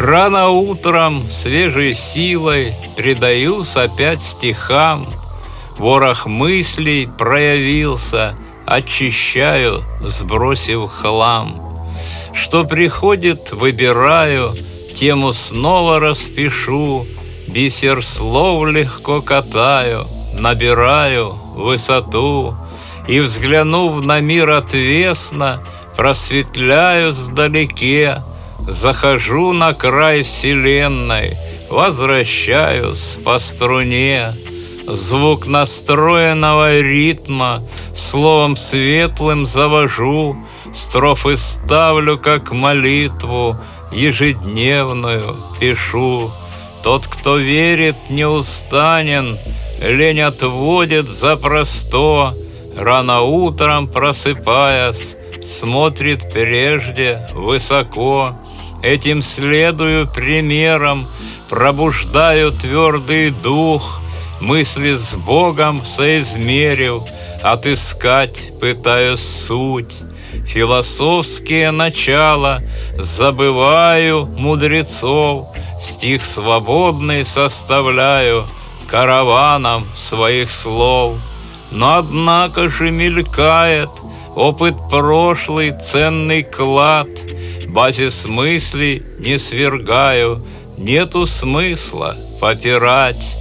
Рано утром свежей силой предаюсь опять стихам. Ворох мыслей проявился, очищаю, сбросив хлам. Что приходит, выбираю, тему снова распишу, бисер слов легко катаю, набираю высоту. И, взглянув на мир отвесно, просветляюсь вдалеке, захожу на край вселенной, возвращаюсь по струне. Звук настроенного ритма словом светлым завожу, строфы ставлю как молитву, ежедневную пишу. Тот, кто верит, не устанен, лень отводит за просто. Рано утром просыпаясь, смотрит прежде высоко. Этим следую примером, пробуждаю твердый дух, мысли с Богом соизмерив, отыскать пытаюсь суть. Философские начала забываю мудрецов, стих свободный составляю караваном своих слов. Но однако же мелькает опыт прошлый, ценный клад. Базис мыслей не свергаю, нету смысла попирать.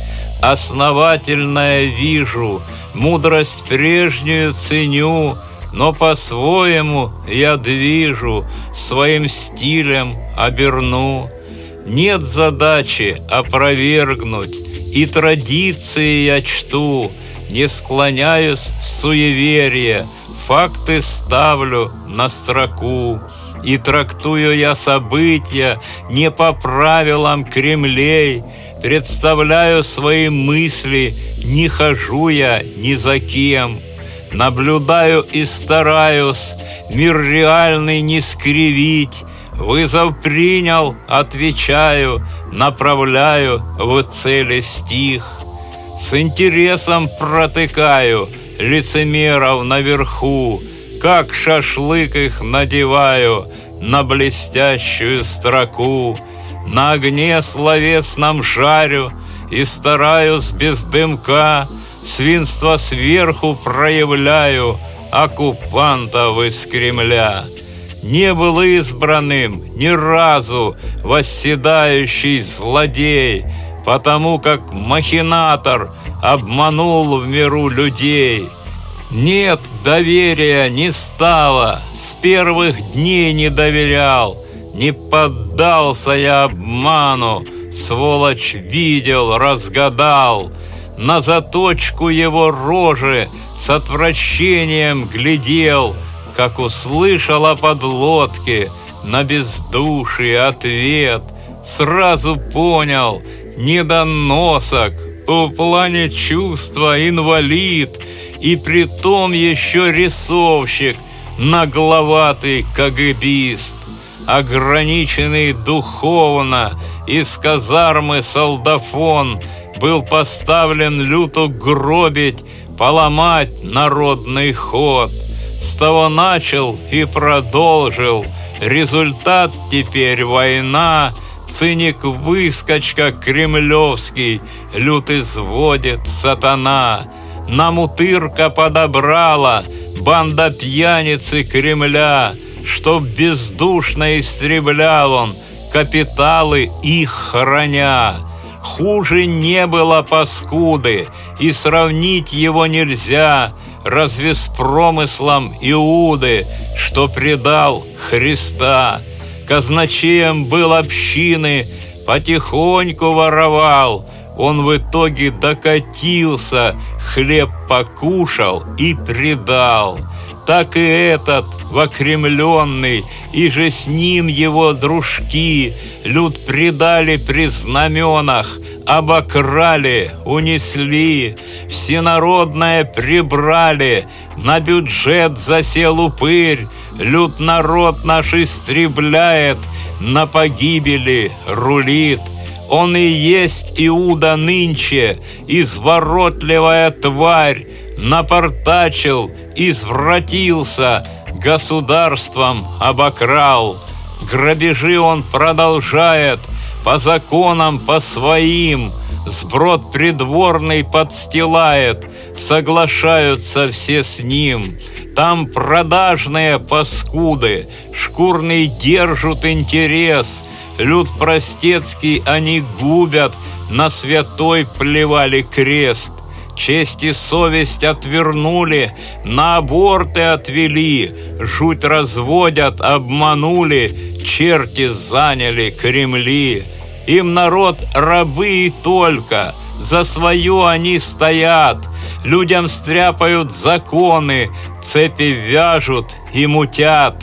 Основательное вижу, мудрость прежнюю ценю, но по-своему я движу, своим стилем оберну. Нет задачи опровергнуть, и традиции я чту, не склоняюсь в суеверие, факты ставлю на строку. И трактую я события не по правилам Кремлей, представляю свои мысли, не хожу я ни за кем. Наблюдаю и стараюсь мир реальный не скривить. Вызов принял, отвечаю, направляю в цели стих. С интересом протыкаю лицемеров наверху, как шашлык их надеваю на блестящую строку. На огне словесном жарю и стараюсь без дымка, свинство сверху проявляю, оккупантов из Кремля. Не был избранным ни разу восседающий злодей, потому как махинатор обманул в миру людей. Нет, доверия не стало, с первых дней не доверял, не поддался я обману, сволочь видел, разгадал. На заточку его рожи с отвращением глядел, как услышал о подлодке на бездушие ответ. Сразу понял, недоносок, в плане чувства инвалид, и притом еще рисовщик, нагловатый кагибист. Ограниченный духовно, из казармы солдафон был поставлен люто гробить, поломать народный ход. С того начал и продолжил, результат теперь война. Циник-выскочка кремлевский, лют изводит сатана. Нам утырка подобрала банда пьяницы Кремля, чтоб бездушно истреблял он капиталы их храня. Хуже не было паскуды, и сравнить его нельзя, разве с промыслом Иуды, что предал Христа. Казначеем был общины, потихоньку воровал, он в итоге докатился, хлеб покушал и предал. Так и этот вокремленный, и же с ним его дружки, люд предали при знаменах, обокрали, унесли, всенародное прибрали, на бюджет засел упырь, люд народ наш истребляет, на погибели рулит. Он и есть Иуда нынче, изворотливая тварь, напортачил, извратился, государством обокрал. Грабежи он продолжает, по законам по своим, сброд придворный подстилает, соглашаются все с ним. Там продажные паскуды, шкурный держат интерес, люд простецкий они губят, на святой плевали крест. Честь и совесть отвернули, на аборты отвели, жуть разводят, обманули, черти заняли Кремли. Им народ рабы и только, за свое они стоят, людям стряпают законы, цепи вяжут и мутят.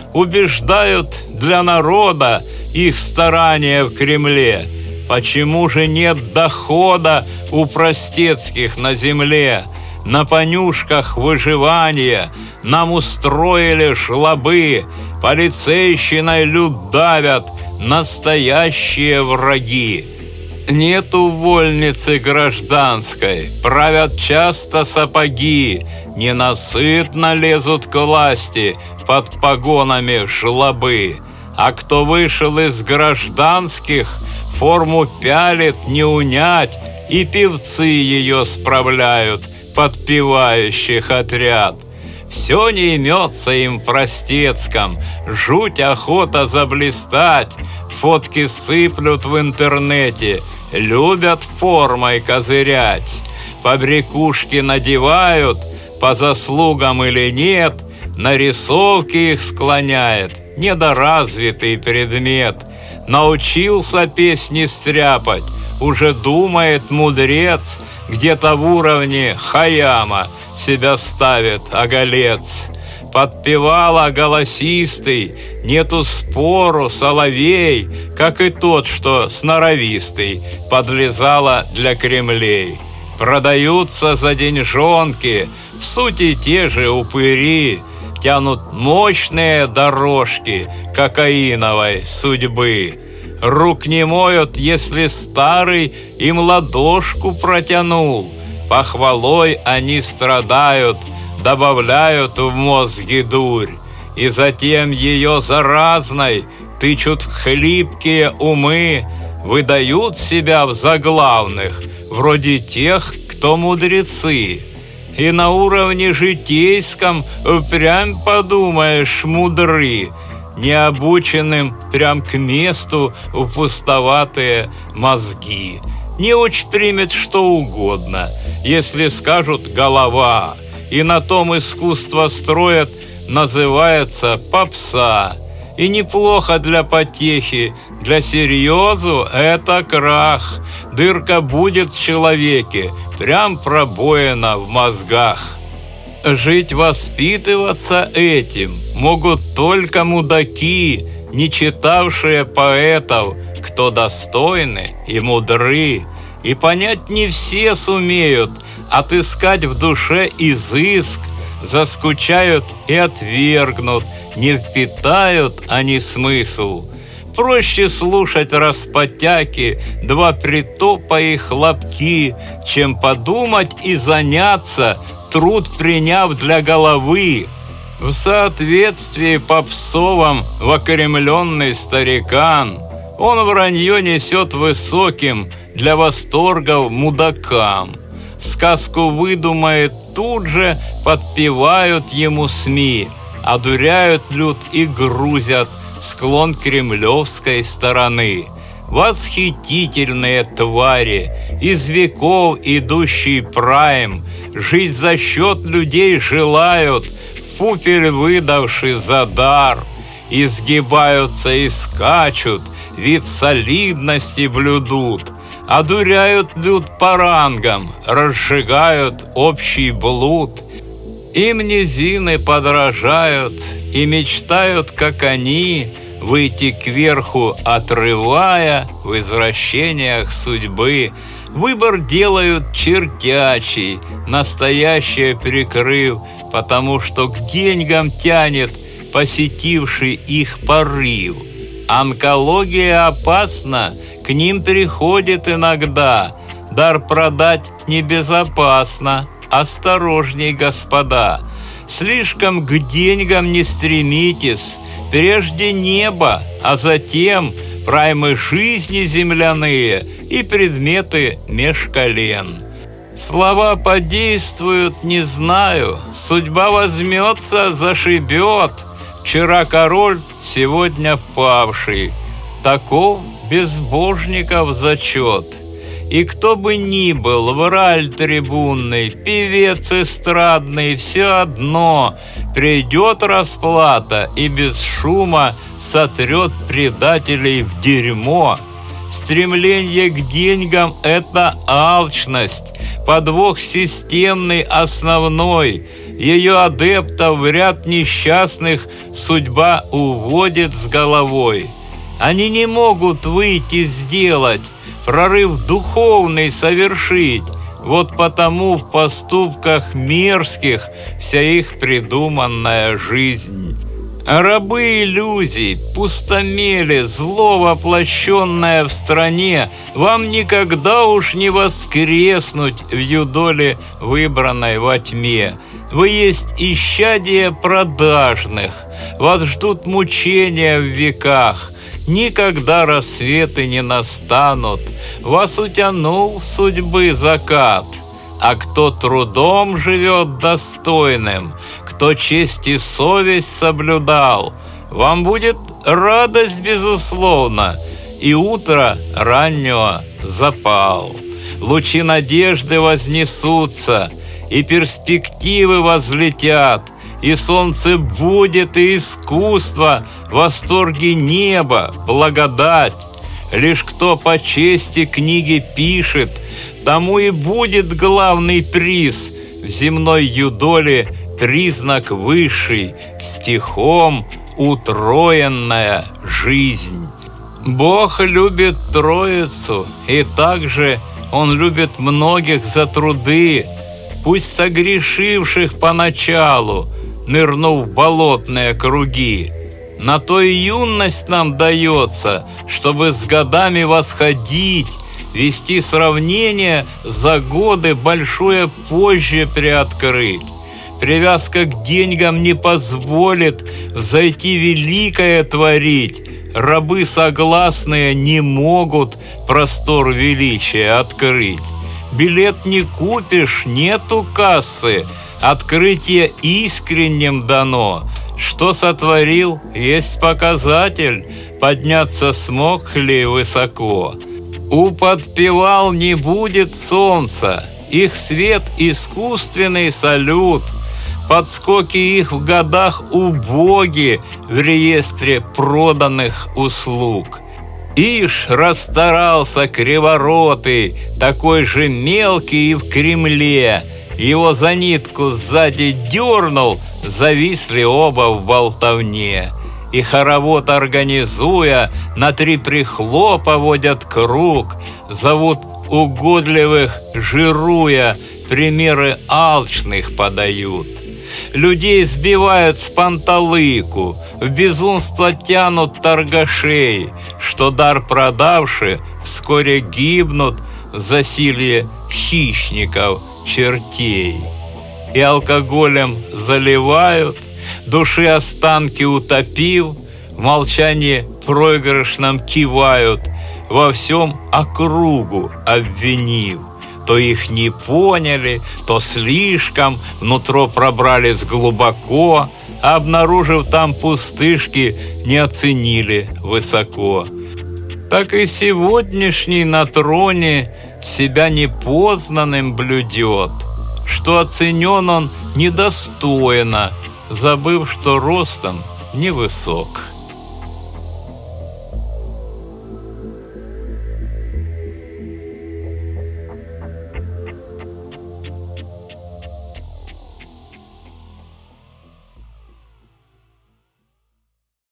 Убеждают для народа их старания в Кремле. Почему же нет дохода у простецких на земле? На понюшках выживания нам устроили жлобы, полицейщиной люд давят настоящие враги. Нету вольницы гражданской, правят часто сапоги, ненасытно лезут к власти под погонами жлобы. А кто вышел из гражданских, форму пялит не унять, и певцы ее справляют, подпевающих отряд. Все не имется им в простецком, жуть охота заблистать, фотки сыплют в интернете, любят формой козырять. Побрякушки надевают, по заслугам или нет, нарисовки их склоняет недоразвитый предмет. Научился песни стряпать, уже думает мудрец, где-то в уровне Хаяма себя ставит оголец. Подпевала голосистый, нету спору соловей, как и тот, что сноровистый, подлезала для Кремлей. Продаются за деньжонки, в сути те же упыри, тянут мощные дорожки кокаиновой судьбы. Рук не моют, если старый им ладошку протянул. Похвалой они страдают, добавляют в мозги дурь, и затем ее заразной тычут в хлипкие умы, выдают себя в заглавных, вроде тех, кто мудрецы. И на уровне житейском прям подумаешь мудры, необученным прям к месту в пустоватые мозги. Не уч примет что угодно, если скажут голова, и на том искусство строят, называется попса. И неплохо для потехи, для серьезу это крах. Дырка будет в человеке, прям пробоина в мозгах. Жить, воспитываться этим могут только мудаки, не читавшие поэтов, кто достойны и мудры. И понять не все сумеют, отыскать в душе изыск, заскучают и отвергнут, не впитают они смысл. Проще слушать распотяки, два притопа и хлопки, чем подумать и заняться, труд приняв для головы. В соответствии попсовом вокремленный старикан, он вранье несет высоким для восторгов мудакам. Сказку выдумает тут же, подпевают ему СМИ, одуряют люд и грузят склон кремлевской стороны. Восхитительные твари, из веков идущий прайм, жить за счет людей желают, фуфель выдавший за дар. Изгибаются и скачут, вид солидности блюдут, одуряют люд по рангам, разжигают общий блуд. Им низины подражают и мечтают, как они, выйти кверху, отрывая в извращениях судьбы. Выбор делают чертячий, настоящее прикрыв, потому что к деньгам тянет посетивший их порыв. Онкология опасна, к ним приходит иногда. Дар продать небезопасно, осторожней, господа. Слишком к деньгам не стремитесь, прежде небо, а затем праймы жизни земляные и предметы меж колен. Слова подействуют, не знаю, судьба возьмется, зашибет. Вчера король, сегодня павший. Таков безбожников зачет. И кто бы ни был, враль трибунный, певец эстрадный, все одно придет расплата и без шума сотрет предателей в дерьмо. Стремление к деньгам – это алчность, подвох системный основной. Ее адептов в ряд несчастных судьба уводит с головой. Они не могут выйти сделать, прорыв духовный совершить. Вот потому в поступках мерзких вся их придуманная жизнь. Рабы иллюзий, пустомели, зло воплощенное в стране, вам никогда уж не воскреснуть в юдоле, выбранной во тьме. Вы есть исчадие продажных, вас ждут мучения в веках. Никогда рассветы не настанут, вас утянул судьбы закат. А кто трудом живет достойным, кто честь и совесть соблюдал, вам будет радость безусловно, и утро раннего запал. Лучи надежды вознесутся, и перспективы возлетят, и солнце будет, и искусство, восторги неба, благодать. Лишь кто по чести книги пишет, тому и будет главный приз в земной юдоле, признак высший, стихом утроенная жизнь. Бог любит Троицу, и также Он любит многих за труды, пусть согрешивших поначалу, нырнув в болотные круги. На то и юность нам дается, чтобы с годами восходить, вести сравнение за годы большое позже приоткрыть. Привязка к деньгам не позволит взойти великое творить. Рабы согласные не могут простор величия открыть. Билет не купишь, нету кассы, открытие искренним дано. Что сотворил, есть показатель, подняться смог ли высоко. У подпевал не будет солнца, их свет искусственный салют. Подскоки их в годах убоги в реестре проданных услуг. Ишь, расстарался криворотый, такой же мелкий и в Кремле. Его за нитку сзади дернул, зависли оба в болтовне. И хоровод организуя, на 3 прихлопа водят круг, зовут угодливых жируя, примеры алчных подают. Людей сбивают с панталыку, в безумство тянут торгашей, что дар продавши вскоре гибнут в засилье хищников чертей. И алкоголем заливают, души останки утопив, в молчании проигрышном кивают, во всем округу обвинив. То их не поняли, то слишком внутрь пробрались глубоко, а обнаружив там пустышки, не оценили высоко. Так и сегодняшний на троне себя непознанным блюдет, что оценен он недостойно, забыв, что ростом невысок.